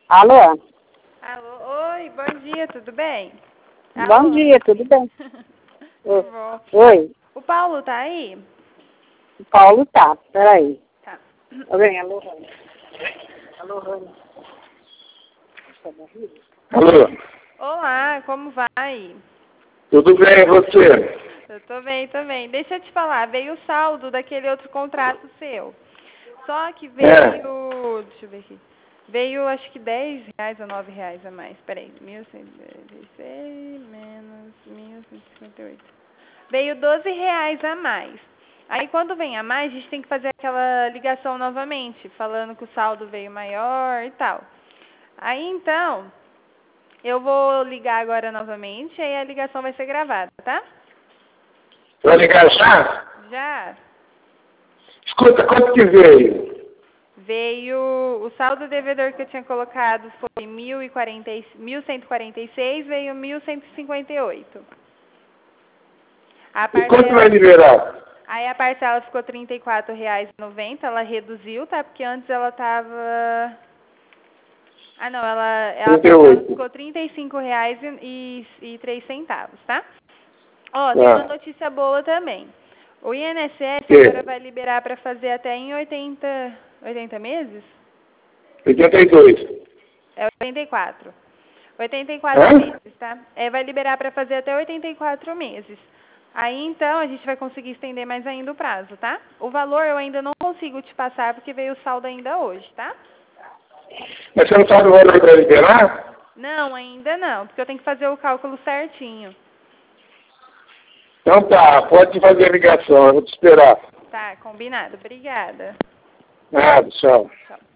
Alô? Alô, oi, bom dia, tudo bem? Bom dia, tudo bem? Tudo bom. Oi, O Paulo tá aí? o Paulo tá, peraí. Tá. Tá bem, alô, Rony. Alô, Rony. Alô, Olá, como vai? tudo bem, e você? Eu tô bem também. Deixa eu te falar, veio o saldo daquele outro contrato seu. Só que veio, deixa eu ver aqui. Veio acho que R$10 ou R$9 a mais. Peraí, 1.136 menos 1.158. Veio R$12 a mais. Aí quando vem a mais, a gente tem que fazer aquela ligação novamente, falando que o saldo veio maior e tal. Aí então, eu vou ligar agora novamente, aí a ligação vai ser gravada, tá? Vai ligar já? Já Escuta, quanto que veio? veio, o saldo devedor que eu tinha colocado foi 1.146, veio 1.158. A E quanto vai parcela, liberar? aí a parcela ficou R$34,90, ela reduziu, tá? Porque antes ela tava... Ah, não, a parcela 38. ficou R$35,03, tá? Ó, tem uma Tá. notícia boa também. O INSS Que? agora vai liberar para fazer até em 80 meses? 82. É 84. 84 Hã? meses, tá? Vai liberar para fazer até 84 meses. Aí, então, a gente vai conseguir estender mais ainda o prazo, tá? O valor eu ainda não consigo te passar porque veio o saldo ainda hoje, tá? Mas você não sabe o valor para liberar? Não, ainda não, porque eu tenho que fazer o cálculo certinho. Então tá, pode fazer a ligação, eu vou te esperar. Tá, combinado. Obrigada. Nada, tchau. Tchau.